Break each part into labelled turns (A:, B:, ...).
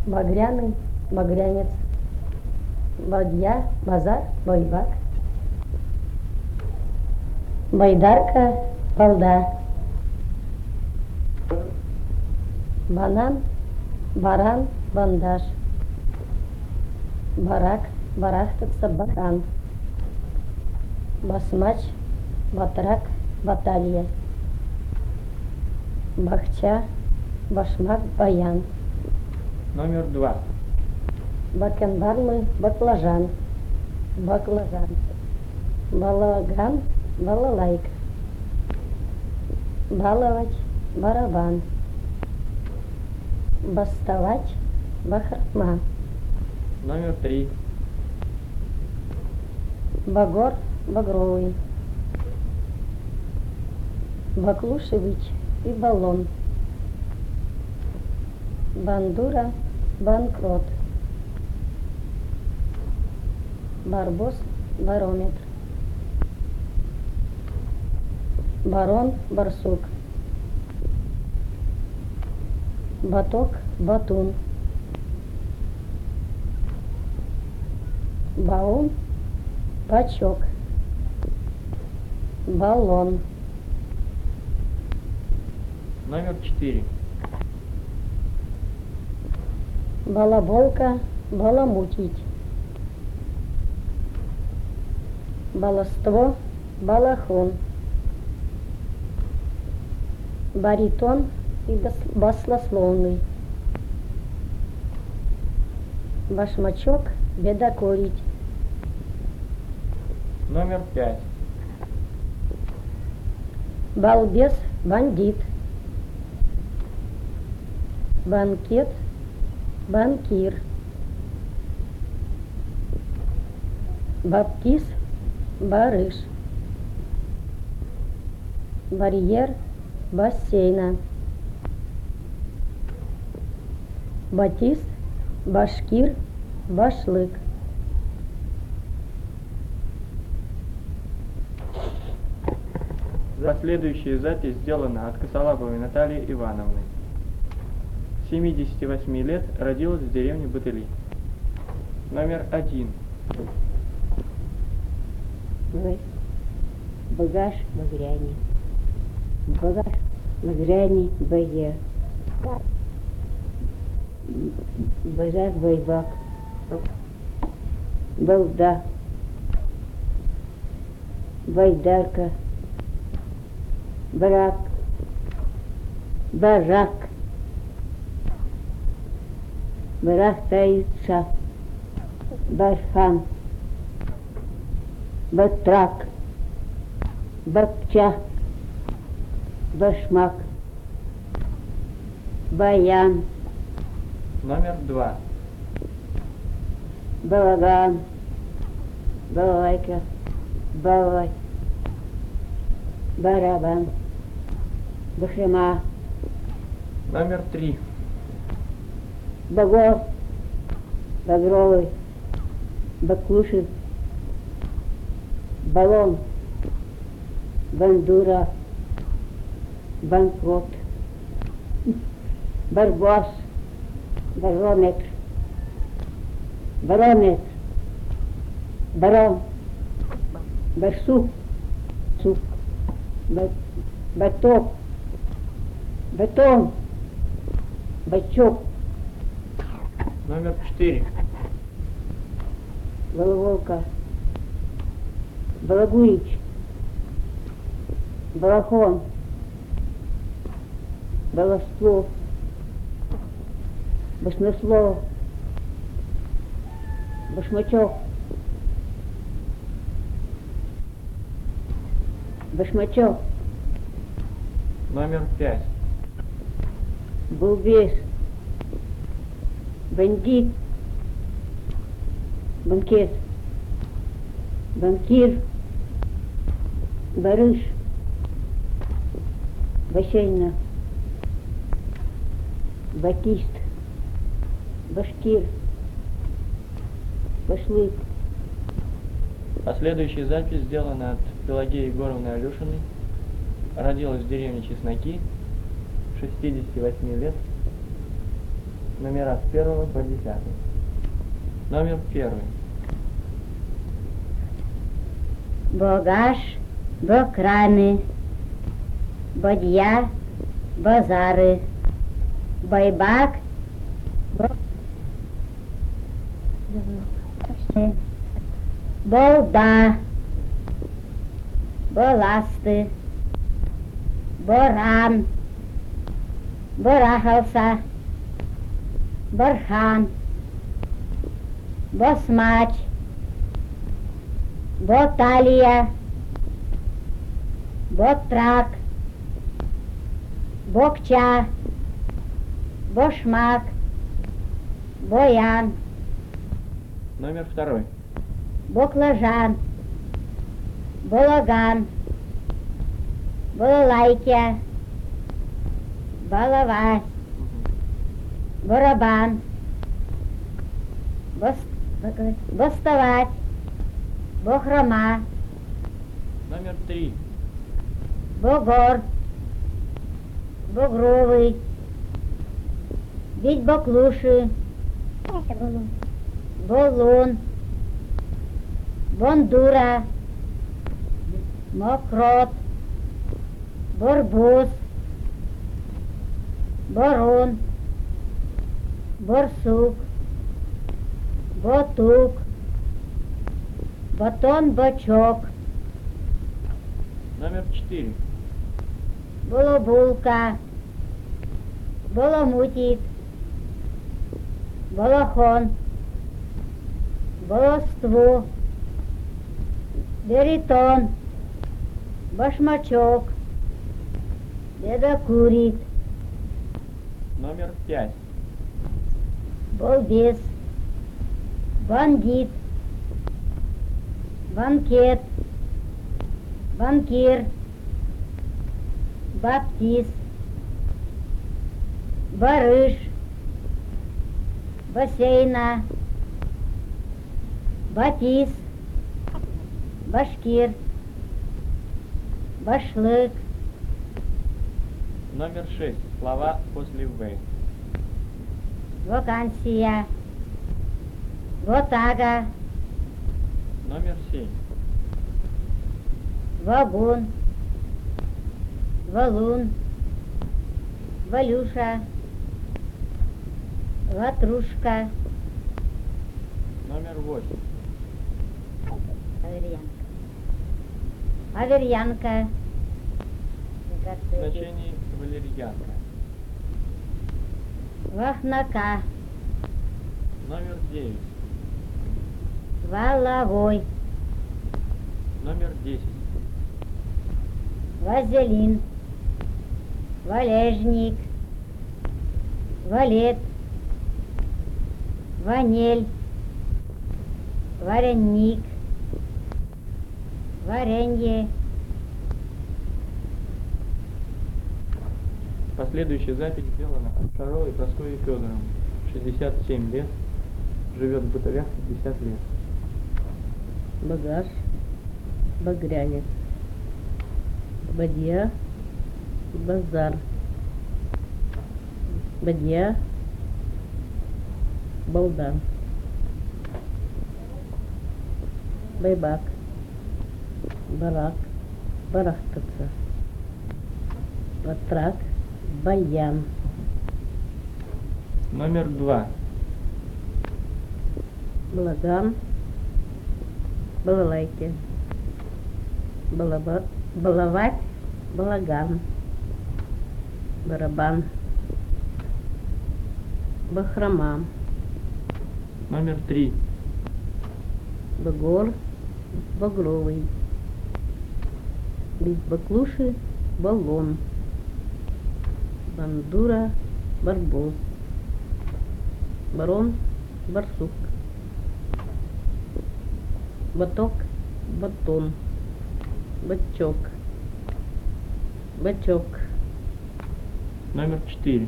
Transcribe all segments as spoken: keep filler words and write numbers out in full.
A: багряный, багрянец, бадья, базар, байбак, байдарка, балда, банан, баран, бандаж, барак, барахтаться, баран, басмач, батрак, баталья, бахча, башмак, баян.
B: Номер два.
A: Бакенбарлы, баклажан, баклажан, балаган, балалайка, баловать, барабан, бастовать, бахарма,
B: Номер три.
A: багор, багровый, баклушевич и баллон, бандура, банкрот, барбос, барометр, барон, барсук, баток, батун, баун, бачок, баллон.
B: Номер четыре.
A: Балаболка, баламутить, баловство, балахон, баритон и баслословный, башмачок, бедокурить.
B: Номер пять.
A: Балбес, бандит, банкет, банкир, баптиз, барыш, барьер, бассейна, батист, башкир, башлык.
B: Последующая запись сделана от Косолаповой Натальи Ивановны. семидесяти восьми лет, родилась в деревне Бутыли. Номер один.
C: Багаж, багряни, багаж, багряни, бае, базар, байбак, балда, байдарка, барак, барак, барахтается, бархан, батрак, бабча, башмак, баян,
B: Номер два.
C: балаган, балалайка, балалай, барабан, бахрема,
B: Номер три.
C: багор, багровый, баклуши, баллон, бандура, банкрот, барбос, барометр, барометр, барон, барсук, сук, ба- баток, батон, бачок,
B: Номер четыре.
C: балаволка, балагурич, балахон, баловство, башмослов, башмачок, башмачок,
B: Номер пять.
C: балбес, бандит, банкет, банкир, барыш, бассейна, батист, башкир, башлык.
B: Последующая запись сделана от Пелагеи Егоровны Алешиной. Родилась в деревне Чесноки, шестидесяти восьми лет. Номера с первого по десятый. Номер первый.
C: Богаш, бокрами, бодья, базары, байбак, бо- болда, боласты, боран, борахалса, бархан, босмач, боталия, ботрак, бокча, бошмак, боян,
B: Номер второй.
C: боклажан, балаган, балалайка, балава, барабан, бос- бастовать, бохрома,
B: Номер три.
C: бугор, бугровый, бить баклуши, болун, бондура, мокрот, борбуз, борун, борсук, ботук, батон-бочок,
B: Номер четыре.
C: булабулка, баламутик, балахон, балоству, беритон, башмачок, бедокурит,
B: Номер пять.
C: балбес, бандит, банкет, банкир, баптист, барыш, бассейна, батис, башкир, башлык,
B: Номер шесть. Слова после В.
C: вакансия, ватага,
B: Номер семь.
C: вагон, валун, валюша, ватрушка,
B: Номер восемь.
C: аверьянка, аверьянка,
B: Значение валерьянка.
C: вахнака,
B: Номер девять.
C: валовой,
B: Номер десять.
C: вазелин, валежник, валет, ванель, вареник, варенье,
B: Последующая запись сделана от Шаровой Прасковьи Федоровны. шестьдесят семь лет. Живет в Бытовях пятьдесят лет.
A: Багаж, багряник, бадья, базар, бадья, балда, байбак, барак, барахтаться, батрак, баян,
B: Номер два.
A: балаган, балалайки, балаба, балавать, балаган, барабан, бахрома,
B: Номер три.
A: багор, багровый, бить баклуши, баллон, бандура, барбоз, барон, барсук, баток, батон, бачок, бачок,
B: Номер четыре.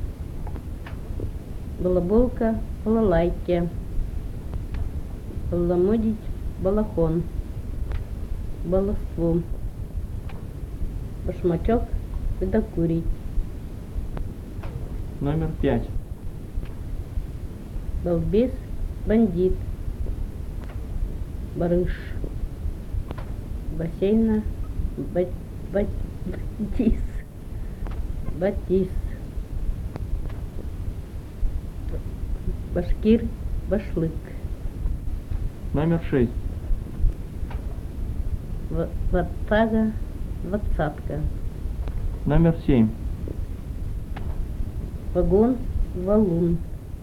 A: балаболка, балалайки, баламудить, балахон, баловству, башмачок, бедокурить,
B: Номер пять.
A: балбес, бандит, барыш, бассейна, ба- ба- батис, батис, башкир, башлык,
B: Номер шесть.
A: Ва- ватага, двадцатка,
B: Номер семь.
A: вагон, валун,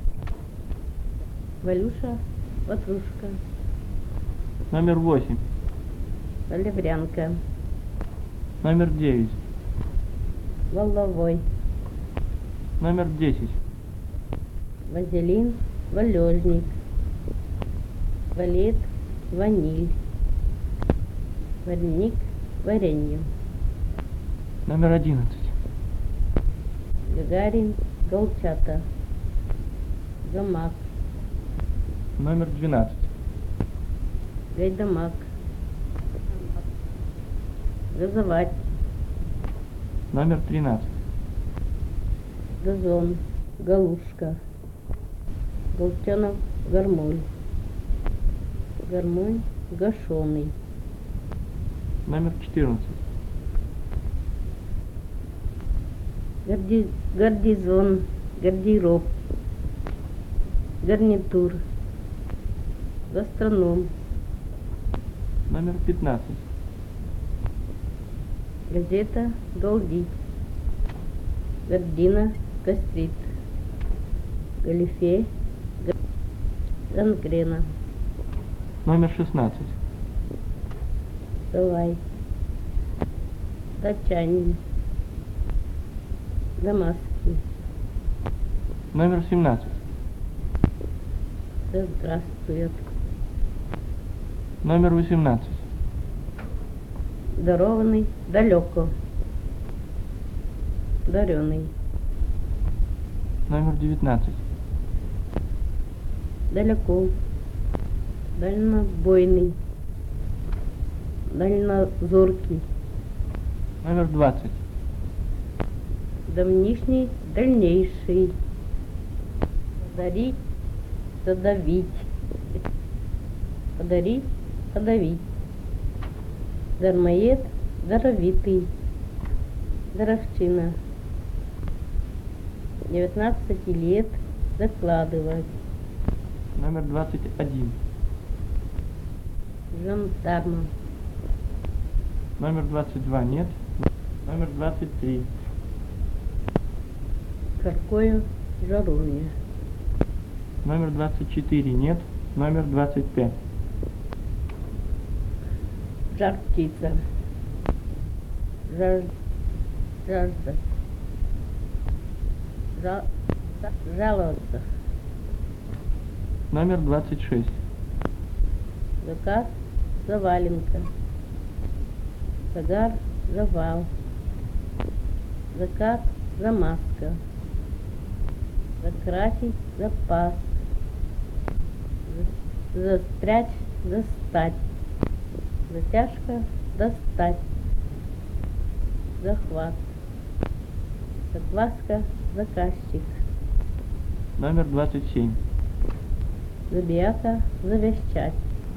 A: Валюша, ватрушка,
B: Номер восемь.
A: валеврянка,
B: Номер девять.
A: воловой,
B: Номер десять.
A: вазелин, валежник, валет, ваниль, вареник, варенье,
B: Номер одиннадцать.
A: гагарин, голчата, гамак,
B: Номер двенадцать.
A: гайдамак, газовать,
B: Номер тринадцать.
A: газон, галушка, Голтянов, гармонь, гармонь, гашеный,
B: Номер четырнадцать.
A: гарди- гардизон, гардероб, гарнитур, гастроном,
B: Номер пятнадцать.
A: газета, галдить, гордина, гастрит, галифе, га- гангрена,
B: Номер шестнадцать.
A: давай, датчанин, дамасский,
B: Номер семнадцать.
A: да здравствует,
B: Номер восемнадцать.
A: дарованный, далеко, дареный,
B: Номер девятнадцать.
A: далеко, дальнобойный, дальнозоркий,
B: Номер двадцать.
A: давнишний, дальнейший, подарить, задавить, подарить, подавить, дармоед, даровитый, даровщина, девятнадцати лет, докладывать,
B: Номер двадцать один.
A: жандарма,
B: Номер двадцать два нет. Номер двадцать три.
A: жаркое, жаровня,
B: Номер двадцать четыре нет. Номер двадцать пять.
A: жар птица, жаж, жажда, жа, жаловаться,
B: Номер двадцать шесть.
A: заказ, заваленка, загар, завал, закат, замазка, закрасить, запас, за- застрять, застать, затяжка, достать, захват, закваска, заказчик,
B: Номер двадцать семь.
A: забияка, завещать,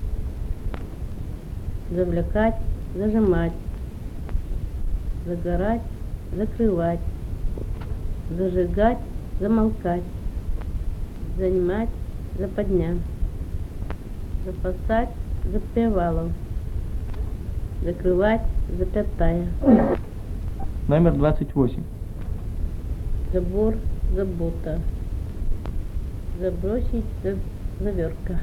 A: завлекать, зажимать, загорать, закрывать, зажигать, замолкать, занимать, западня, запасать, запевалов, закрывать, запятая,
B: Номер двадцать восемь.
A: забор, забота, забросить, за- заверка,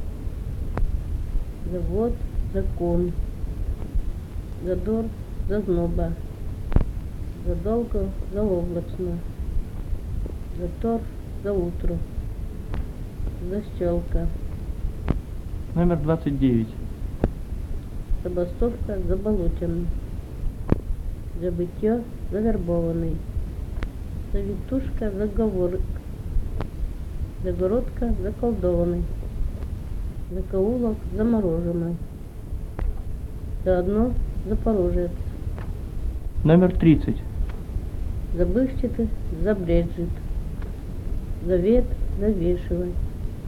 A: завод, закон, задор, зазноба, задолго, заоблачно, затор, заутро, защелка,
B: Номер двадцать девять.
A: забастовка, заболоченный, забытье, завербованный, завитушка, заговорок, загородка, заколдованный, закоулок, замороженный, заодно, запорожец,
B: Номер тридцать.
A: забывчатый, забреджит, завет, завешивать,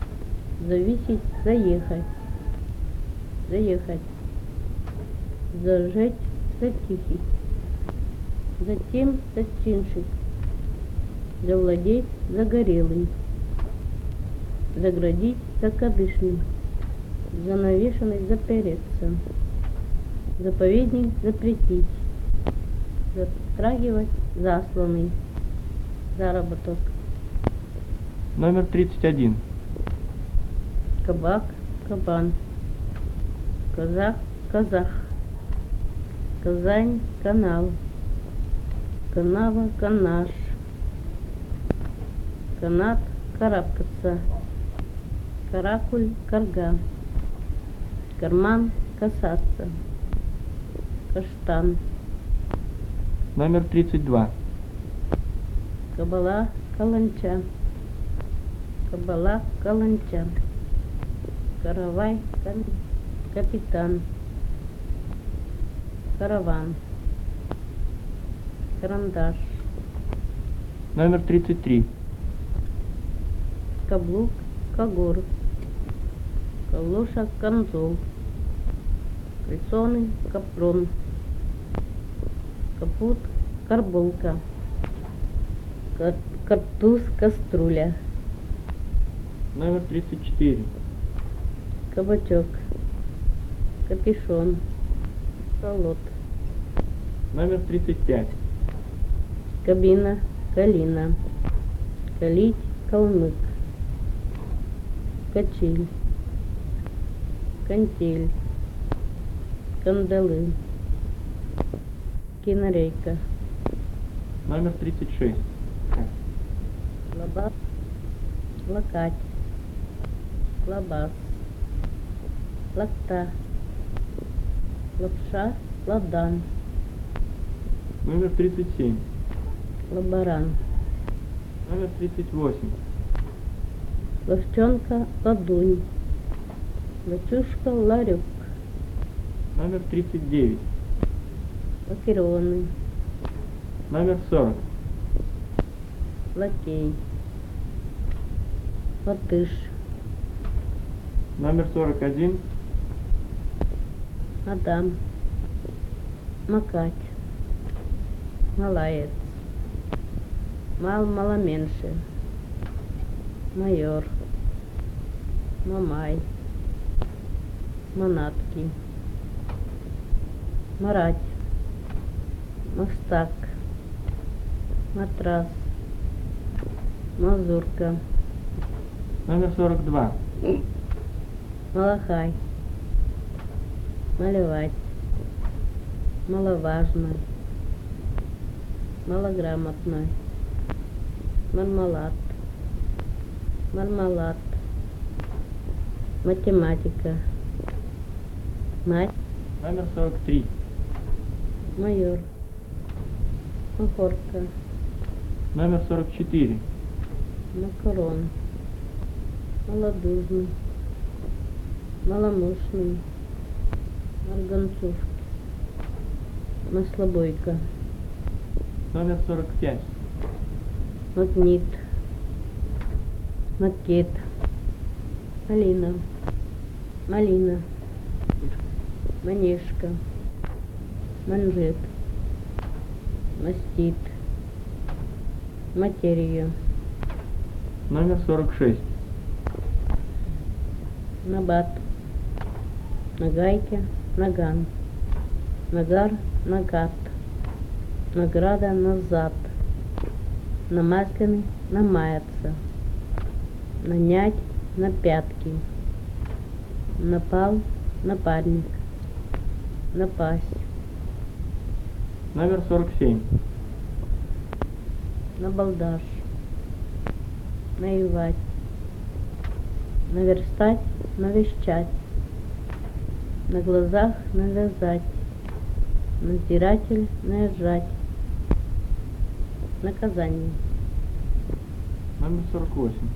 A: зависеть, заехать, заехать, зажечь, затихить, затем зачиншить, завладеть, загорелый, заградить, закадышный, занавешенный, запереться, заповедник, запретить, затрагивать, засланный, заработок,
B: Номер тридцать один.
A: кабак, кабан, казах, казах, Казань, канал, канава, канаш, канат, карабкаться, каракуль, карга, карман, касаться, каштан,
B: Номер тридцать два.
A: кабала, каланча, кабала, каланча, каравай, кам- капитан, караван, карандаш,
B: Номер тридцать три.
A: каблук, когор, калоша, камзол, кальсоны, капрон, капут, карболка, ка- картуз, каструля,
B: Номер тридцать четыре.
A: кабачок, капюшон, солод,
B: Номер тридцать пять.
A: кабина, калина, калить, калмык, качель, кантель, кандалы, кинорейка,
B: Номер тридцать шесть.
A: лобас, локать, лобас, локта, лапша, ладан,
B: Номер тридцать семь.
A: лаборан,
B: Номер тридцать восемь.
A: ловчонка, ладунь, лачушка, ларек,
B: Номер тридцать девять.
A: лакированный,
B: Номер сорок.
A: лакей, латыш,
B: Номер сорок один.
A: Адам, макать, малаец, мал маломеньше, майор, мамай, манатки, марать, мастак, матрас, мазурка,
B: Номер сорок два.
A: малахай, малевать, маловажно, малограмотно, мармалад, мармалад, математика, мать,
B: Номер сорок три.
A: майор, махорка,
B: Номер сорок четыре.
A: макарон, малодужный, маломощный, марганцовка, маслобойка,
B: Номер сорок пять.
A: магнит, макет, малина, малина, манежка, манжет, мастит, материя,
B: Номер сорок шесть.
A: набат, нагайка, наган, нагар, нагат, награда, назад, намасленный, намаяться, нанять, на пятки, напал, напарник, напасть,
B: Номер сорок семь.
A: набалдаш, наевать, наверстать, навещать, на глазах навязать, надзиратель, наезжать, наказание,
B: Номер сорок восемь.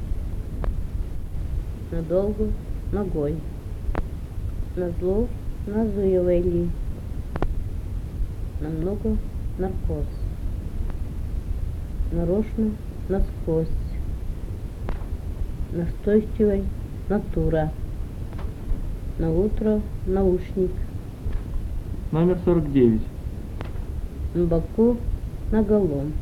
A: надолго, ногой, назло, назуевали, намного, наркоз, нарочно, насквозь, настойчивый, натура. На утро наушник.
B: Номер сорок девять.
A: На боку наголом.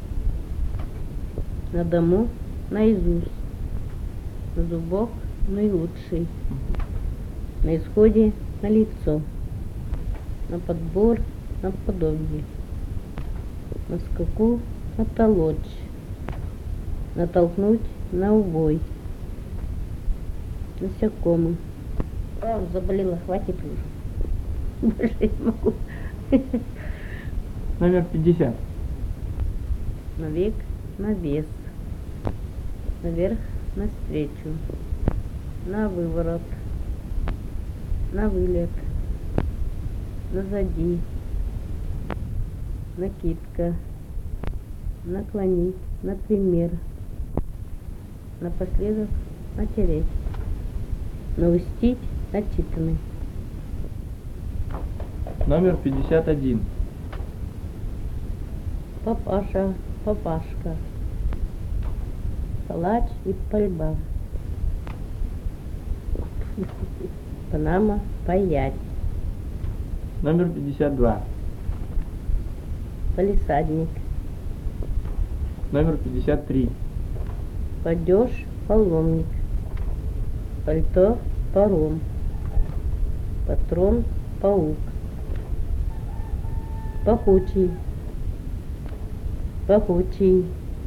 A: На дому наизусть. На зубок наилучший. На исходе на лицо. На подбор на подобие. На скаку натолочь. Натолкнуть на убой. Насекомый. А, заболела, хватит уже. Больше не могу.
B: Номер пятьдесят.
A: На век, на вес. Наверх, навстречу. На выворот. На вылет. Назади. Накидка. Наклонить. Например. Напоследок натереть. Наустить. Начитанный.
B: Номер пятьдесят один.
A: Папаша, папашка. Палач и пальба. Панама, паять.
B: Номер пятьдесят два.
A: Палисадник.
B: Номер пятьдесят три.
A: Падеж, паломник. Пальто, паром. Патрон, паук. Пахучий. Пахучий.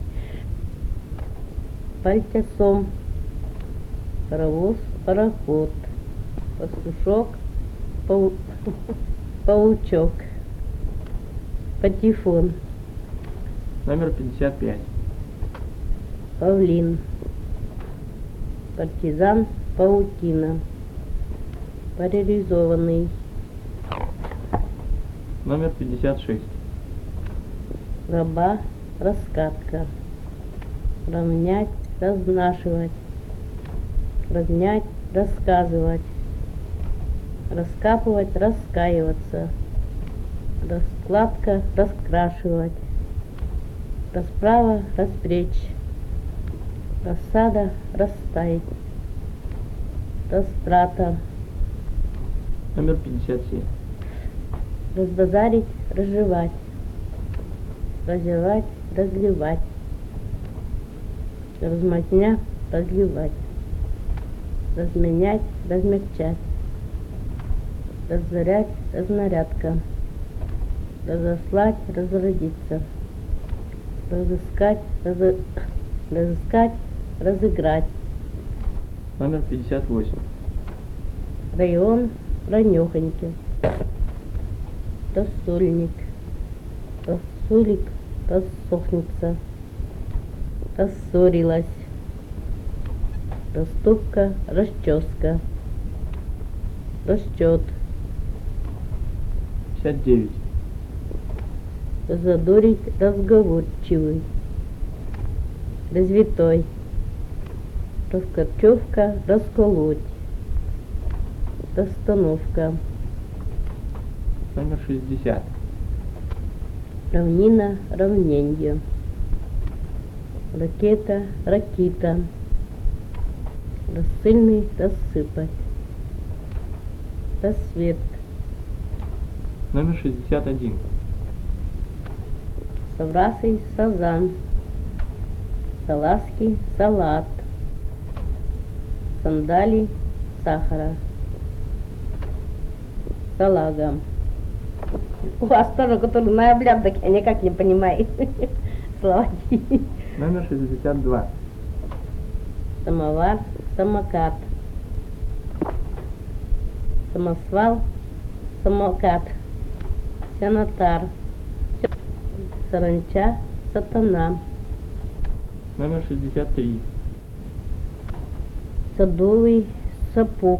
A: Пальтесом. Паровоз, пароход. Пастушок, пау... паучок. Патефон.
B: Номер пятьдесят пять.
A: Павлин. Партизан, паутина. Парализованный.
B: Номер пятьдесят шесть.
A: Раба, раскатка. Равнять, разнашивать. Равнять, рассказывать. Раскапывать, раскаиваться. Раскладка, раскрашивать. Расправа, распречь. Рассада, растаять. Растрата.
B: Номер пятьдесят семь.
A: Разбазарить, разжевать. Разевать, разливать. Размазня, разливать. Разменять, размягчать. Разорять, разнарядка. Разослать, разродиться. Разыскать, разы... разыскать, разыграть.
B: Номер пятьдесят восемь.
A: Район, ранехоньки. Рассольник. Рассолик, рассохнется. Рассорилась. Растопка, расческа. Расчет.
B: пятьдесят девять.
A: Разодорить, разговорчивый. Развитой. Раскорчевка, расколоть. Расстановка.
B: Номер шестьдесят.
A: Равнина, равненье. Ракета, ракита. Рассыльный, рассыпать. Рассвет.
B: Номер шестьдесят один.
A: Саврасый, сазан. Салазки, салат. Сандали, сахара. Салага. У вас тоже, который на облядок, я никак не понимаю. Славки.
B: Номер шестьдесят два.
A: Самовар, самокат. Самосвал, самокат. Сенатар. Саранча, сатана.
B: Номер шестьдесят три.
A: Садовый, сапог.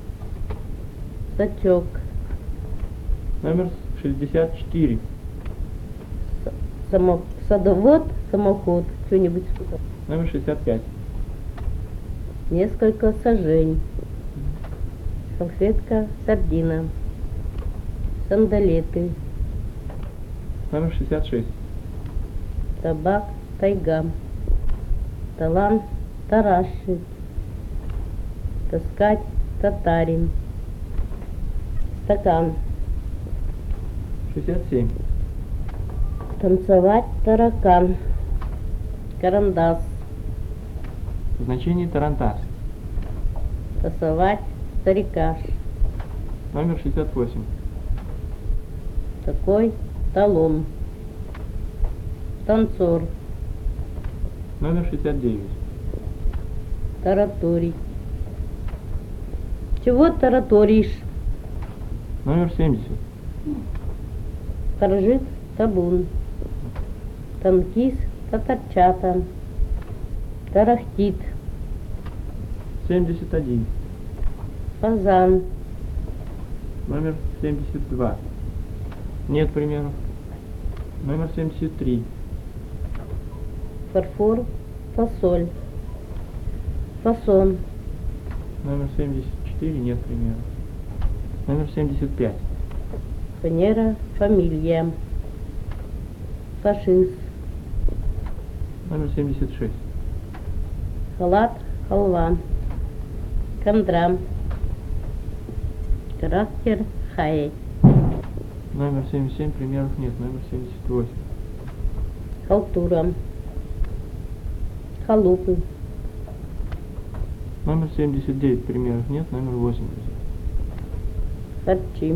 A: Сачок.
B: Номер шестьдесят четыре.
A: Само... Садовод, самоход. Что-нибудь.
B: Номер шестьдесят пять.
A: Несколько сажень. Салфетка, сардина. Сандалеты.
B: Номер шестьдесят шесть.
A: Табак, тайга. Талант, тарашить. Таскать татарин. Стакан.
B: шестьдесят семь.
A: Танцевать таракан. Карандас.
B: Значение тарантас.
A: Тасовать старикаш.
B: Номер шестьдесят восемь.
A: Такой талон. Танцор.
B: Номер шестьдесят девять.
A: Тараторий. Чего тараторишь?
B: Номер семьдесят.
A: Торжит табун. Танкист татарчата. Тарахтит.
B: семьдесят один.
A: Фазан.
B: Номер семьдесят два. Нет примеров. Номер семьдесят три.
A: Фарфор. Фасоль. Фасон.
B: Номер семьдесят четыре. Нет примеров. Номер семьдесят пять.
A: Фанера. Фамилия. Фашист.
B: Номер семьдесят шесть.
A: Халат. Халва. Кандрам. Характер. Хаять.
B: Номер семьдесят семь. Примеров нет. Номер семьдесят восемь.
A: Халтура. Халупы.
B: Номер семьдесят девять. Примеров нет. Номер восемьдесят.
A: Харчи.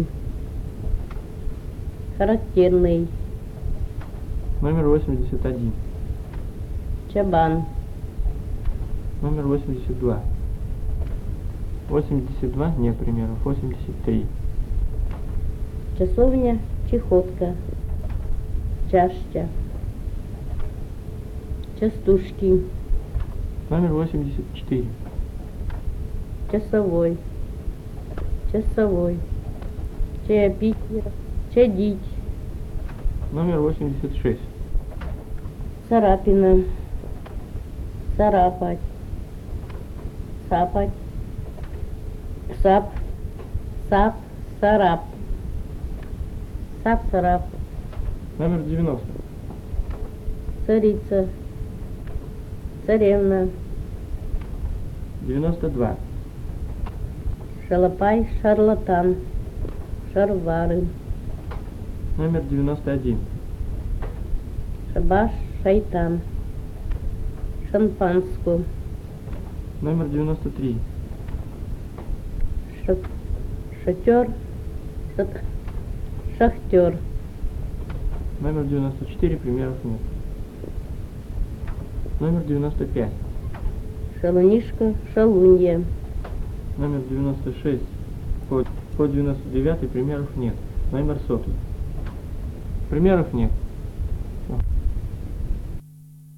A: Характерный.
B: Номер восемьдесят один.
A: Чабан.
B: Номер восемьдесят два. восемьдесят два. Нет примеров. восемьдесят три.
A: Часовня. Чехотка. Чашча. Частушки.
B: Номер восемьдесят четыре.
A: Часовой. Часовой. Чаепитие. Чадить.
B: Номер восемьдесят шесть.
A: Царапина. Царапать. Сапать. Сап. Сап. Сарап. Сап. Сарап.
B: Номер девяносто.
A: Царица. Царевна.
B: девяносто два.
A: Шалопай. Шарлатан. Шарвары.
B: Номер девяносто один.
A: Шабаш. Шайтан. Шампанску.
B: Номер девяносто три.
A: Ша- Шатер. Шат- Шахтер.
B: Номер девяносто четыре. Примеров нет. Номер девяносто пять.
A: Шалунишка. Шалунья.
B: Номер девяносто шесть. По, по девяносто девять. Примеров нет. Номер сотый. Примеров нет.